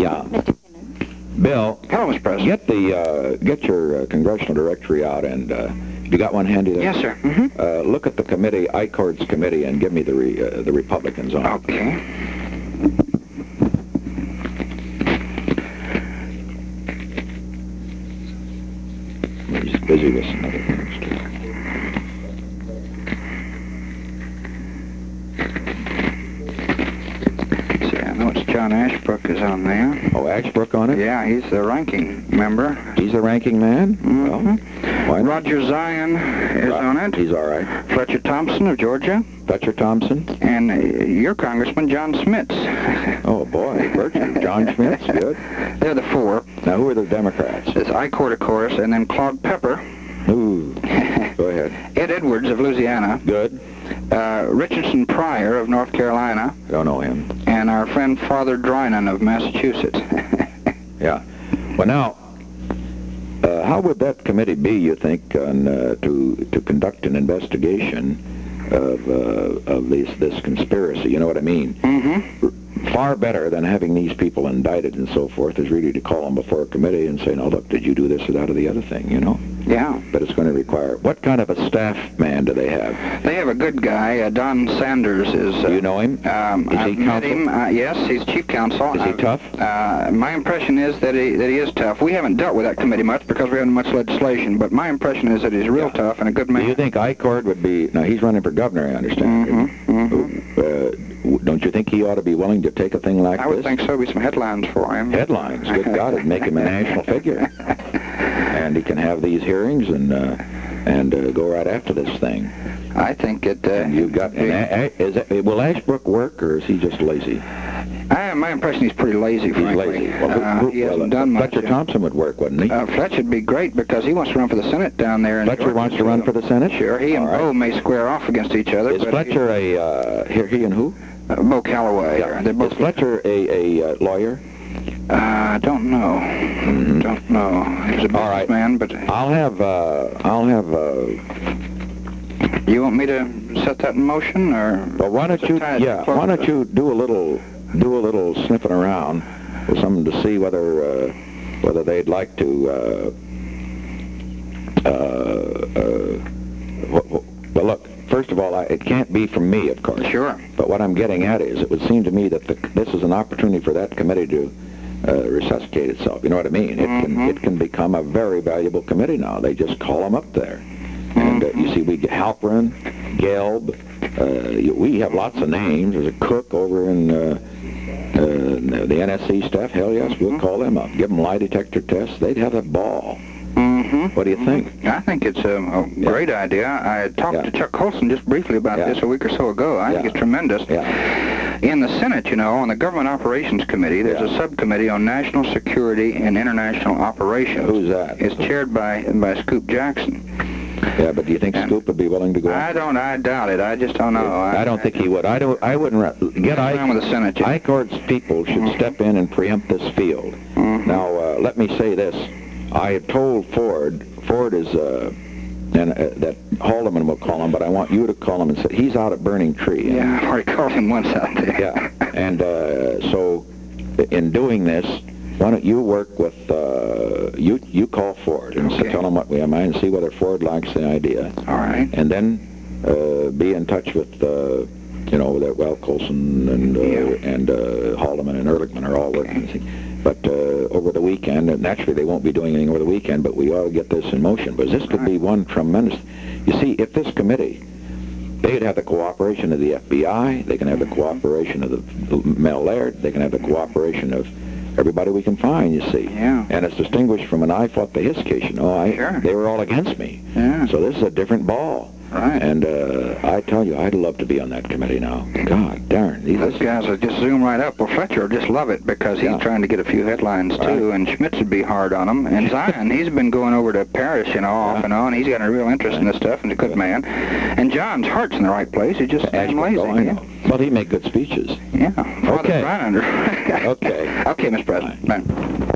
Yeah. Mr. Simmons. Bill, Hello, Mr. President. get your congressional directory out, and you got one handy there? Yes, sir. Look at the committee, ICORD's committee, and give me the Republicans on it. Okay. He's busy with some other things, too. See, I know it's John Ashbrook is on there. Oh, Ashbrook on it? Yeah, he's the ranking member. He's the ranking man? Well, why not? Roger Zion is on it. He's all right. Fletcher Thompson of Georgia. Fletcher Thompson? And your Congressman, John Schmitz. Oh, boy. Virtue. John Schmitz, good. They're the four. Now, who are the Democrats? It's ICORD, of course, and then Claude Pepper. Ooh. Go ahead. Ed Edwards of Louisiana. Good. Richardson Pryor of North Carolina. Don't know him. And our friend Father Drynan of Massachusetts. Yeah. Well, now, how would that committee be, you think, to conduct an investigation of this conspiracy? You know what I mean? Mm-hmm. Far better than having these people indicted and so forth is really to call them before a committee and say, no, look, did you do this or that or the other thing, you know? Yeah. But it's going to require... What kind of a staff man do they have? They have a good guy. Don Sanders is... Do you know him? I've met him. Yes, he's chief counsel. Is he tough? My impression is that he is tough. We haven't dealt with that committee much because we haven't much legislation, but my impression is that he's real tough and a good man. Do you think ICORD would be... Now, he's running for governor, I understand. Don't you think he ought to be willing to take a thing like this? I would think so. Be some headlines for him. Headlines? Good God, it'd make him a national figure. And he can have these hearings and go right after this thing. I think it... You've got... will Ashbrook work, or is he just lazy? My impression he's pretty lazy, frankly. He's lazy. Well, he hasn't done much. Fletcher Thompson would work, wouldn't he? Fletcher'd be great because he wants to run for the Senate down there. Fletcher wants to run for the Senate? Sure. He and Bo may square off against each other. Is Fletcher he and who? Bo Calloway. Yeah. They're both Is Fletcher a lawyer? I don't know. Don't know. He was a businessman, but... I'll have You want me to set that in motion, or... Well, why don't you do a little sniffing around with something to see whether they'd like to well, look, first of all, it can't be from me, of course. Sure. But what I'm getting at is, it would seem to me that this is an opportunity for that committee to resuscitate itself. You know what I mean? It can become a very valuable committee now. They just call them up there. And you see, we get Halperin, Gelb, we have lots of names. There's a Cook over in the NSC staff. Hell yes, we'll call them up. Give them lie detector tests. They'd have a ball. What do you think? I think it's a great idea. I talked to Chuck Colson just briefly about this a week or so ago. I think it's tremendous. In the Senate, you know, on the Government Operations Committee, there's a subcommittee on national security and international operations. Who's that? It's chaired by Scoop Jackson. Yeah, but do you think Scoop would be willing to go? I doubt it. I just don't know. I don't think he would. I wouldn't get with the Senate. ICORD's people should step in and preempt this field. Now, let me say this. I have told Ford is that Haldeman will call him, but I want you to call him and say he's out at Burning Tree. Yeah, I already called him once out there. Yeah, and so in doing this, why don't you work with you call Ford and tell him what we have in mind and see whether Ford likes the idea. All right. And then be in touch with Colson and Haldeman and Ehrlichman are all working. But over the weekend, and naturally they won't be doing anything over the weekend, but we ought to get this in motion. Because this could be one tremendous... You see, if this committee, they'd have the cooperation of the FBI, they can have the cooperation of the Mel Laird, they can have the cooperation of everybody we can find, you see. Yeah. And it's distinguished from an I fought the Hiss case, you know. They were all against me. Yeah. So this is a different ball. Right. And I tell you, I'd love to be on that committee now. God darn. Those guys will just zoom right up. Well, Fletcher will just love it because he's trying to get a few headlines, too, and Schmitz would be hard on him. And Zion, he's been going over to Paris, you know, off and on. He's got a real interest in this stuff and a good man. And John's heart's in the right place. He's just lazy. Well, he'd make good speeches. Yeah. Okay. Okay. Okay. Okay, Mr. President. Bye.